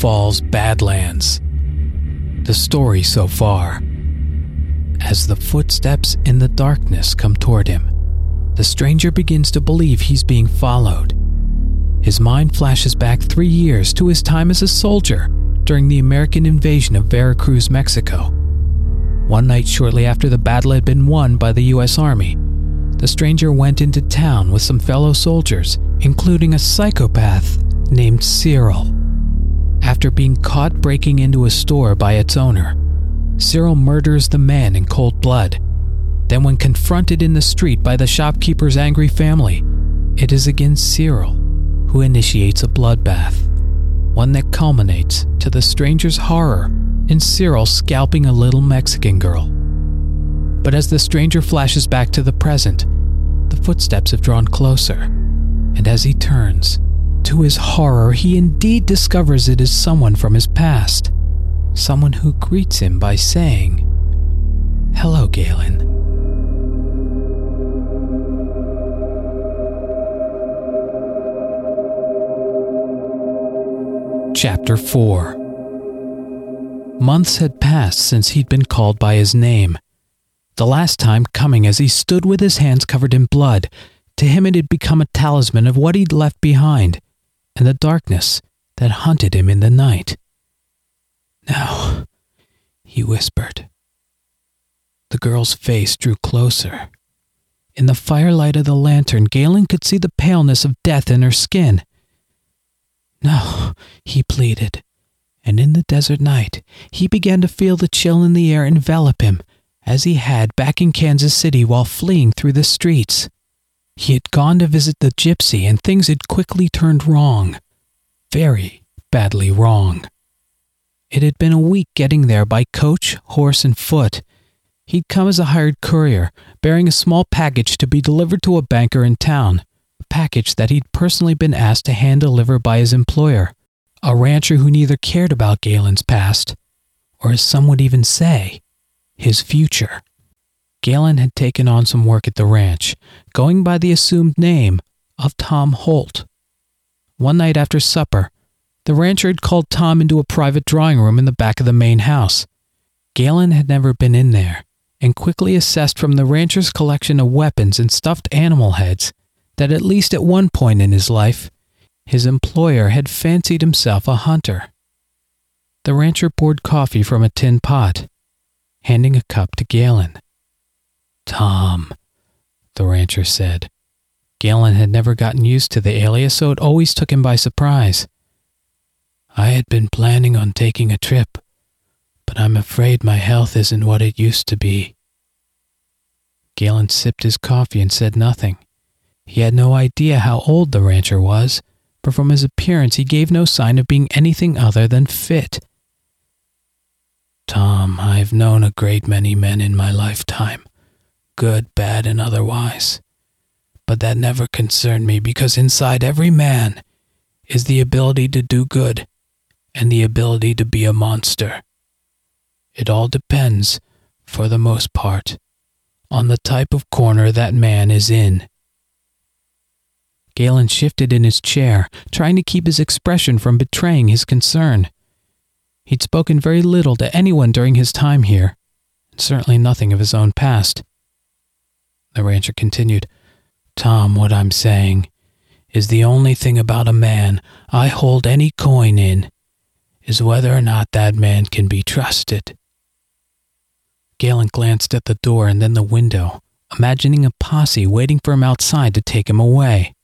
Falls Badlands. The story so far. As the footsteps in the darkness come toward him, the stranger begins to believe he's being followed. His mind flashes back 3 years to his time as a soldier during the American invasion of Veracruz, Mexico. One night shortly after the battle had been won by the U.S. Army, the stranger went into town with some fellow soldiers, including a psychopath named Cyril. After being caught breaking into a store by its owner, Cyril murders the man in cold blood. Then when confronted in the street by the shopkeeper's angry family, it is again Cyril who initiates a bloodbath, one that culminates to the stranger's horror in Cyril scalping a little Mexican girl. But as the stranger flashes back to the present, the footsteps have drawn closer, and as he turns, to his horror, he indeed discovers it is someone from his past, someone who greets him by saying, "Hello, Galen." Chapter 4. Months had passed since he'd been called by his name. The last time coming as he stood with his hands covered in blood. To him it had become a talisman of what he'd left behind, and the darkness that hunted him in the night. "Now," he whispered. The girl's face drew closer. In the firelight of the lantern, Galen could see the paleness of death in her skin. "No," he pleaded, and in the desert night, he began to feel the chill in the air envelop him, as he had back in Kansas City while fleeing through the streets. He had gone to visit the gypsy, and things had quickly turned wrong. Very badly wrong. It had been a week getting there by coach, horse, and foot. He'd come as a hired courier, bearing a small package to be delivered to a banker in town, a package that he'd personally been asked to hand-deliver by his employer, a rancher who neither cared about Galen's past, or as some would even say, his future. Galen had taken on some work at the ranch, going by the assumed name of Tom Holt. One night after supper, the rancher had called Tom into a private drawing room in the back of the main house. Galen had never been in there, and quickly assessed from the rancher's collection of weapons and stuffed animal heads that at least at one point in his life, his employer had fancied himself a hunter. The rancher poured coffee from a tin pot, handing a cup to Galen. "Tom," the rancher said. Galen had never gotten used to the alias, so it always took him by surprise. "I had been planning on taking a trip, but I'm afraid my health isn't what it used to be." Galen sipped his coffee and said nothing. He had no idea how old the rancher was, but from his appearance he gave no sign of being anything other than fit. "Tom, I've known a great many men in my lifetime, good, bad, and otherwise. But that never concerned me because inside every man is the ability to do good and the ability to be a monster. It all depends, for the most part, on the type of corner that man is in." Galen shifted in his chair, trying to keep his expression from betraying his concern. He'd spoken very little to anyone during his time here, and certainly nothing of his own past. The rancher continued, "Tom, what I'm saying is the only thing about a man I hold any coin in is whether or not that man can be trusted." Galen glanced at the door and then the window, imagining a posse waiting for him outside to take him away.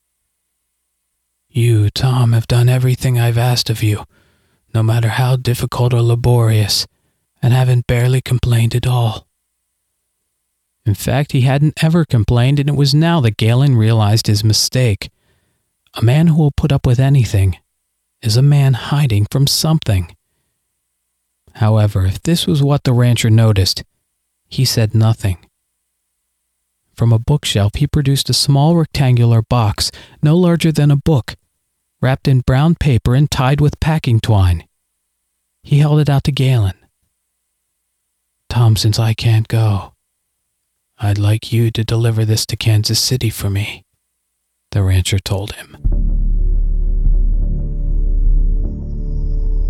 "You, Tom, have done everything I've asked of you, no matter how difficult or laborious, and haven't barely complained at all." In fact, he hadn't ever complained, and it was now that Galen realized his mistake. A man who will put up with anything is a man hiding from something. However, if this was what the rancher noticed, he said nothing. From a bookshelf, he produced a small rectangular box, no larger than a book, wrapped in brown paper and tied with packing twine. He held it out to Galen. "Tom, since I can't go, I'd like you to deliver this to Kansas City for me," the rancher told him.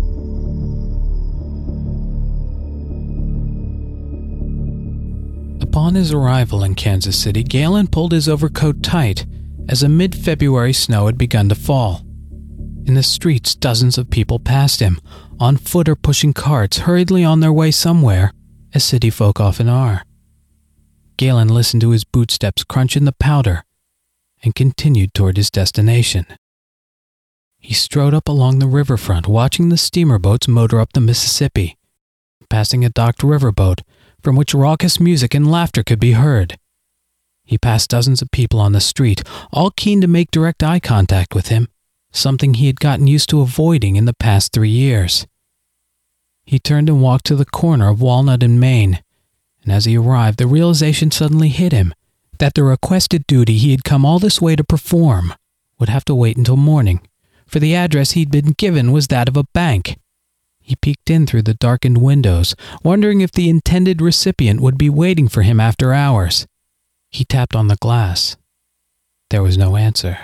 Upon his arrival in Kansas City, Galen pulled his overcoat tight as a mid-February snow had begun to fall. In the streets, dozens of people passed him, on foot or pushing carts, hurriedly on their way somewhere, as city folk often are. Galen listened to his bootsteps crunch in the powder and continued toward his destination. He strode up along the riverfront, watching the steamer boats motor up the Mississippi, passing a docked riverboat from which raucous music and laughter could be heard. He passed dozens of people on the street, all keen to make direct eye contact with him, something he had gotten used to avoiding in the past 3 years. He turned and walked to the corner of Walnut and Main, and as he arrived, the realization suddenly hit him that the requested duty he had come all this way to perform would have to wait until morning, for the address he'd been given was that of a bank. He peeked in through the darkened windows, wondering if the intended recipient would be waiting for him after hours. He tapped on the glass. There was no answer.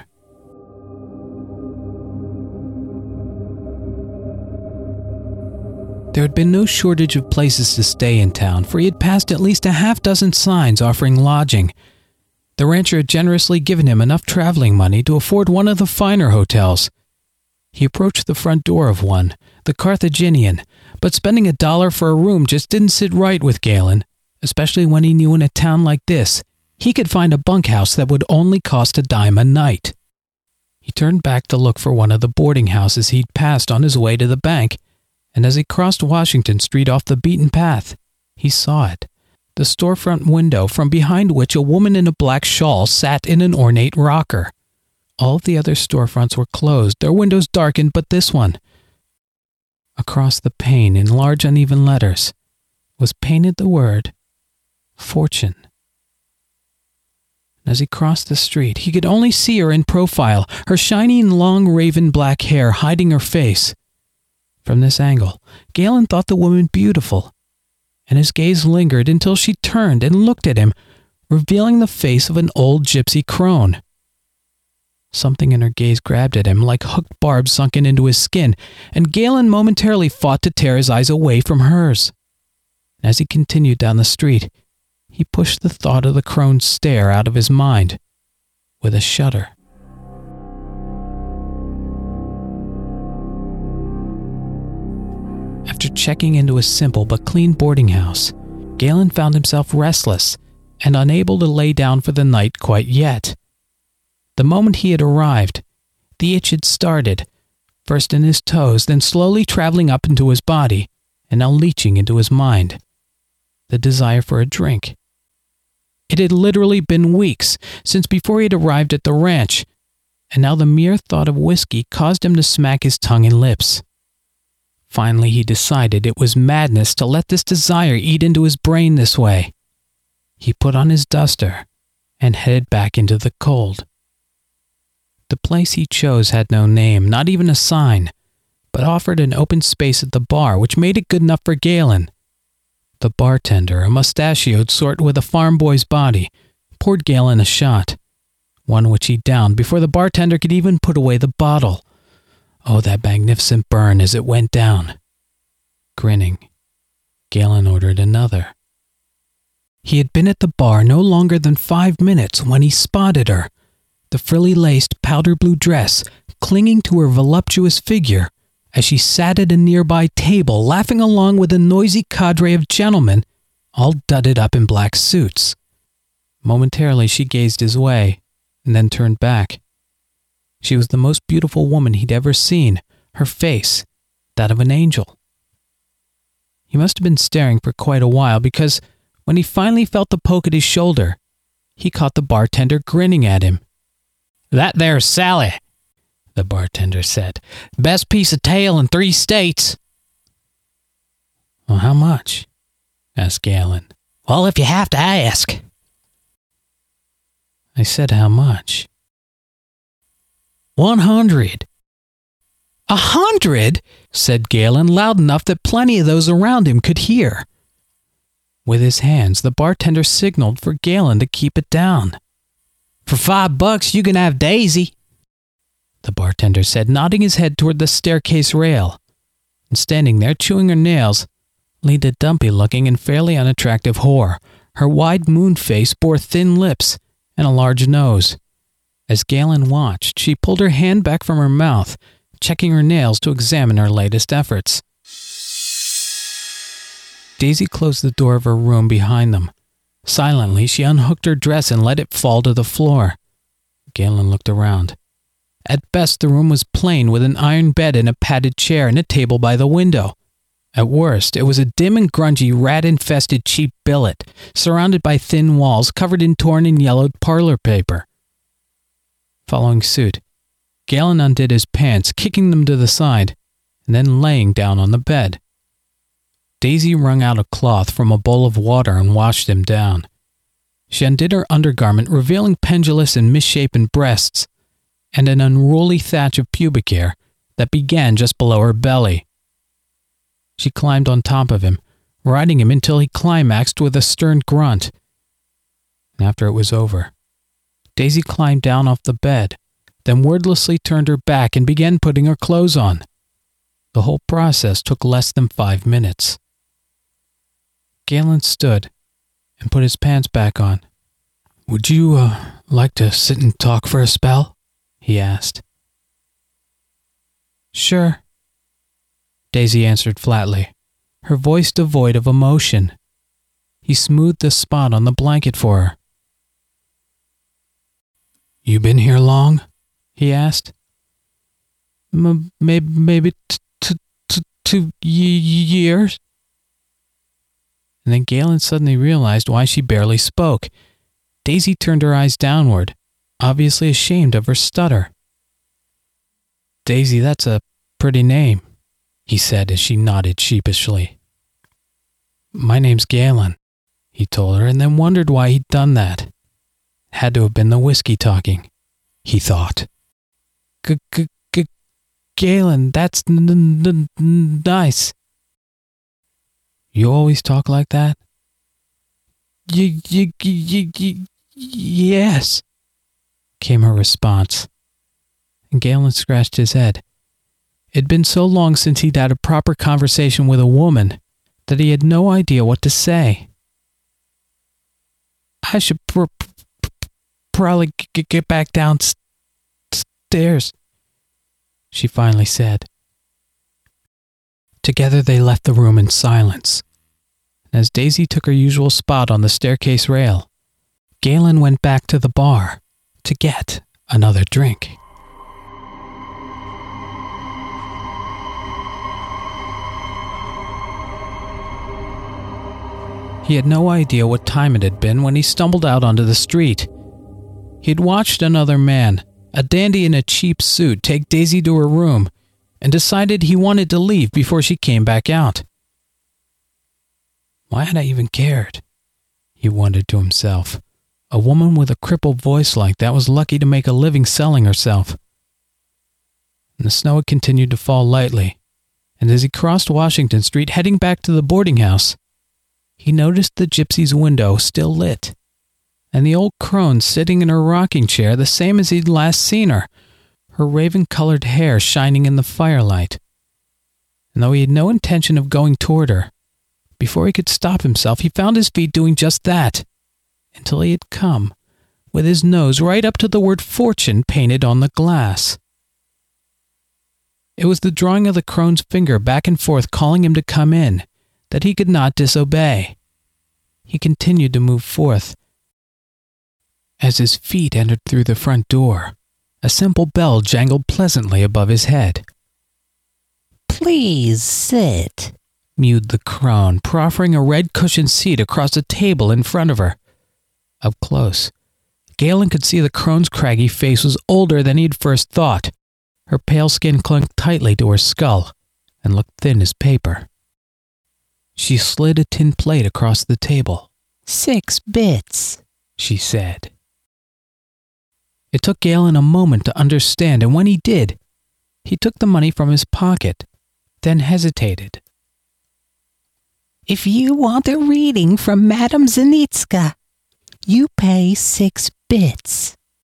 There had been no shortage of places to stay in town, for he had passed at least a half-dozen signs offering lodging. The rancher had generously given him enough traveling money to afford one of the finer hotels. He approached the front door of one, the Carthaginian, but spending $1 for a room just didn't sit right with Galen, especially when he knew in a town like this he could find a bunkhouse that would only cost $0.10 a night. He turned back to look for one of the boarding houses he'd passed on his way to the bank, and as he crossed Washington Street off the beaten path, he saw it, the storefront window from behind which a woman in a black shawl sat in an ornate rocker. All of the other storefronts were closed, their windows darkened, but this one. Across the pane, in large uneven letters, was painted the word, Fortune. As he crossed the street, he could only see her in profile, her shining long raven black hair hiding her face. From this angle, Galen thought the woman beautiful, and his gaze lingered until she turned and looked at him, revealing the face of an old gypsy crone. Something in her gaze grabbed at him like hooked barbs sunken into his skin, and Galen momentarily fought to tear his eyes away from hers. As he continued down the street, he pushed the thought of the crone's stare out of his mind with a shudder. After checking into a simple but clean boarding house, Galen found himself restless and unable to lay down for the night quite yet. The moment he had arrived, the itch had started, first in his toes, then slowly traveling up into his body, and now leaching into his mind. The desire for a drink. It had literally been weeks since before he had arrived at the ranch, and now the mere thought of whiskey caused him to smack his tongue and lips. Finally, he decided it was madness to let this desire eat into his brain this way. He put on his duster and headed back into the cold. The place he chose had no name, not even a sign, but offered an open space at the bar, which made it good enough for Galen. The bartender, a mustachioed sort with a farm boy's body, poured Galen a shot, one which he downed before the bartender could even put away the bottle. Oh, that magnificent burn as it went down. Grinning, Galen ordered another. He had been at the bar no longer than 5 minutes when he spotted her, the frilly-laced powder blue dress clinging to her voluptuous figure as she sat at a nearby table laughing along with a noisy cadre of gentlemen, all dudded up in black suits. Momentarily she gazed his way, and then turned back. She was the most beautiful woman he'd ever seen, her face, that of an angel. He must have been staring for quite a while, because when he finally felt the poke at his shoulder, he caught the bartender grinning at him. "That there's Sally," the bartender said. "Best piece of tail in 3 states. "Well, how much?" asked Galen. "Well, if you have to ask." I said, "How much?" 100. 100? said Galen, loud enough that plenty of those around him could hear. With his hands, the bartender signaled for Galen to keep it down. "For $5 you can have Daisy," the bartender said, nodding his head toward the staircase rail. And standing there, chewing her nails, leaned a dumpy-looking and fairly unattractive whore, Her wide moon face bore thin lips and a large nose. As Galen watched, she pulled her hand back from her mouth, checking her nails to examine her latest efforts. Daisy closed the door of her room behind them. Silently, she unhooked her dress and let it fall to the floor. Galen looked around. At best, the room was plain, with an iron bed and a padded chair and a table by the window. At worst, it was a dim and grungy, rat-infested cheap billet, surrounded by thin walls covered in torn and yellowed parlor paper. Following suit, Galen undid his pants, kicking them to the side, and then laying down on the bed. Daisy wrung out a cloth from a bowl of water and washed him down. She undid her undergarment, revealing pendulous and misshapen breasts, and an unruly thatch of pubic hair that began just below her belly. She climbed on top of him, riding him until he climaxed with a stern grunt. And after it was over, Daisy climbed down off the bed, then wordlessly turned her back and began putting her clothes on. The whole process took less than 5 minutes. Galen stood and put his pants back on. "Would you, like to sit and talk for a spell?" he asked. "Sure," Daisy answered flatly, her voice devoid of emotion. He smoothed the spot on the blanket for her. "You been here long?" he asked. Maybe 2 years." And then Galen suddenly realized why she barely spoke. Daisy turned her eyes downward, obviously ashamed of her stutter. "Daisy, that's a pretty name," he said as she nodded sheepishly. "My name's Galen," he told her, and then wondered why he'd done that. Had to have been the whiskey talking, he thought. Galen, that's nice." "You always talk like that?" Yes," came her response. And Galen scratched his head. It'd been so long since he'd had a proper conversation with a woman that he had no idea what to say. "I should probably get back downstairs," she finally said. Together they left the room in silence. And as Daisy took her usual spot on the staircase rail, Galen went back to the bar to get another drink. He had no idea what time it had been when he stumbled out onto the street. He had watched another man, a dandy in a cheap suit, take Daisy to her room, and decided he wanted to leave before she came back out. Why had I even cared? He wondered to himself. A woman with a crippled voice like that was lucky to make a living selling herself. And the snow had continued to fall lightly, and as he crossed Washington Street heading back to the boarding house, he noticed the gypsy's window still lit, and the old crone sitting in her rocking chair the same as he'd last seen her, her raven-colored hair shining in the firelight. And though he had no intention of going toward her, before he could stop himself, he found his feet doing just that, until he had come, with his nose right up to the word fortune painted on the glass. It was the drawing of the crone's finger back and forth calling him to come in, that he could not disobey. He continued to move forth. As his feet entered through the front door, a simple bell jangled pleasantly above his head. "Please sit," mewed the crone, proffering a red-cushioned seat across a table in front of her. Up close, Galen could see the crone's craggy face was older than he'd first thought. Her pale skin clung tightly to her skull and looked thin as paper. She slid a tin plate across the table. 6 bits, she said. It took Galen a moment to understand, and when he did, he took the money from his pocket, then hesitated. "If you want a reading from Madame Zanitska, you pay 6 bits.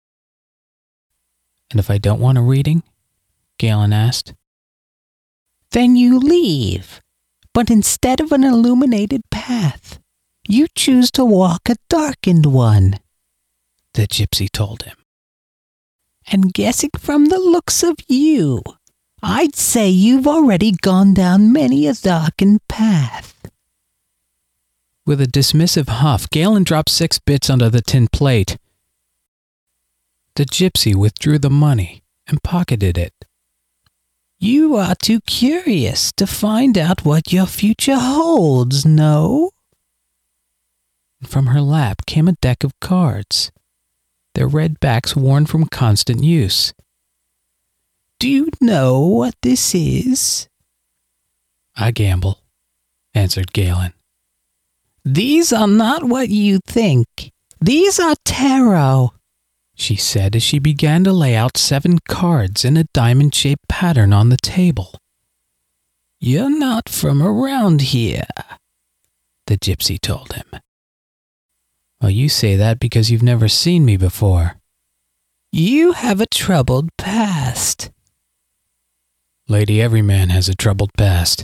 "And if I don't want a reading?" Galen asked. "Then you leave, but instead of an illuminated path, You choose to walk a darkened one, the gypsy told him. And guessing from the looks of you, I'd say you've already gone down many a darkened path. With a dismissive huff, Galen dropped 6 bits under the tin plate. The gypsy withdrew the money and pocketed it. You are too curious to find out what your future holds, no? From her lap came a deck of cards, their red backs worn from constant use. Do you know what this is? I gamble, answered Galen. These are not what you think. These are tarot, she said as she began to lay out 7 cards in a diamond-shaped pattern on the table. You're not from around here, the gypsy told him. Well, you say that because you've never seen me before. You have a troubled past. Lady, every man has a troubled past.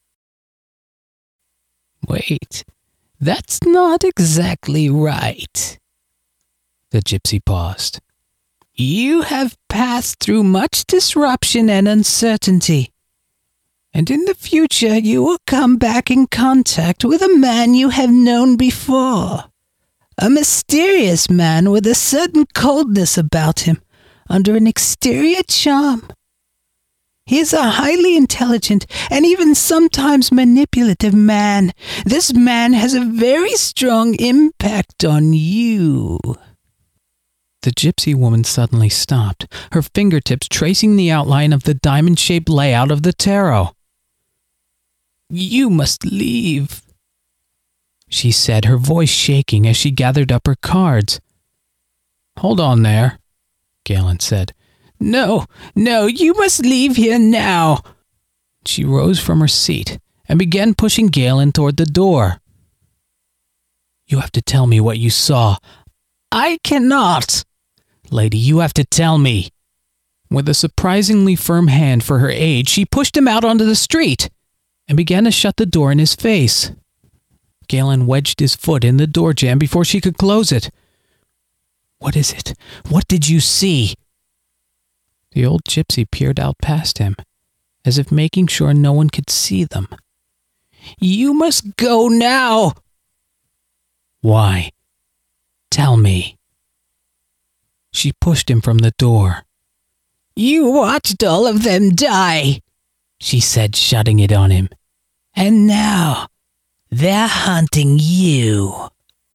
Wait, that's not exactly right. The gypsy paused. You have passed through much disruption and uncertainty, and in the future you will come back in contact with a man you have known before. A mysterious man with a certain coldness about him, under an exterior charm. He is a highly intelligent and even sometimes manipulative man. This man has a very strong impact on you. The gypsy woman suddenly stopped, her fingertips tracing the outline of the diamond-shaped layout of the tarot. You must leave, she said, her voice shaking as she gathered up her cards. Hold on there, Galen said. No, you must leave here now. She rose from her seat and began pushing Galen toward the door. You have to tell me what you saw. I cannot. Lady, you have to tell me. With a surprisingly firm hand for her age, she pushed him out onto the street and began to shut the door in his face. Galen wedged his foot in the door jamb before she could close it. What is it? What did you see? The old gypsy peered out past him, as if making sure no one could see them. You must go now. Why? Tell me. She pushed him from the door. You watched all of them die, she said, shutting it on him. And now, they're hunting you.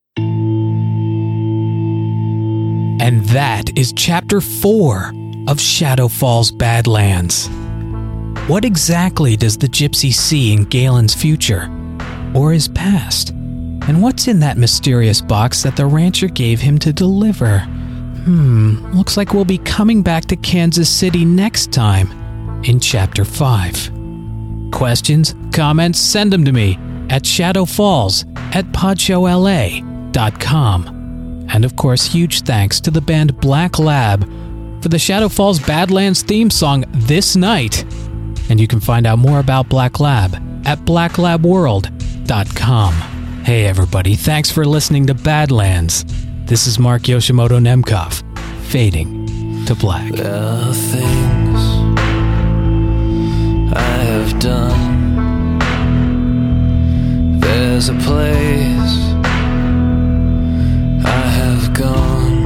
And that is Chapter 4 of Shadow Falls Badlands. What exactly does the gypsy see in Galen's future, or his past? And what's in that mysterious box that the rancher gave him to deliver? Looks like we'll be coming back to Kansas City next time in Chapter 5. Questions, comments, send them to me at shadowfalls@podshowla.com. And of course, huge thanks to the band Black Lab for the Shadow Falls Badlands theme song This Night. And you can find out more about Black Lab at blacklabworld.com. Hey everybody, thanks for listening to Badlands. This is Mark Yoshimoto Nemkov, fading to black. There are things I have done. There's a place I have gone.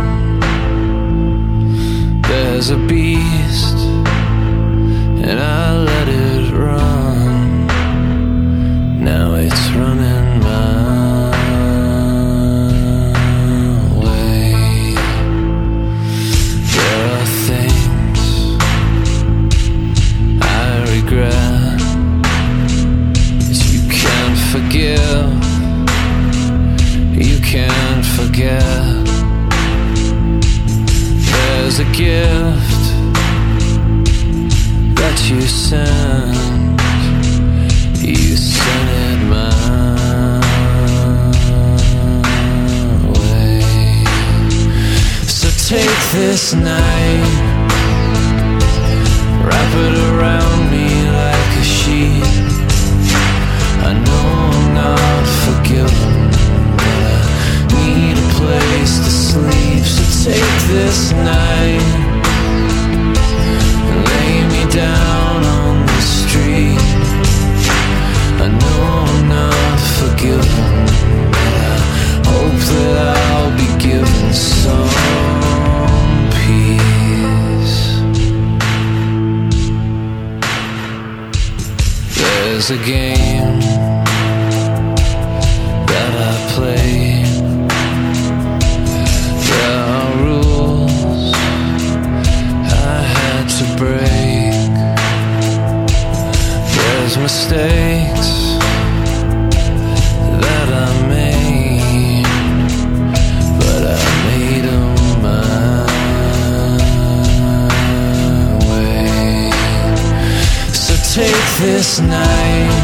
There's a beast and I let it run. Now it's running my way. There are things I regret that you can't forgive, you can't forget. There's a gift that you sent, you sent it my way. So take this night, wrap it around me like a sheet. I know I'm not forgiven, this night. Lay me down on the street. I know I'm not forgiven, but I hope that I'll be given some peace. There's a game that I play. There are rules I had to break. There's mistakes that I made, but I made them my way. So take this night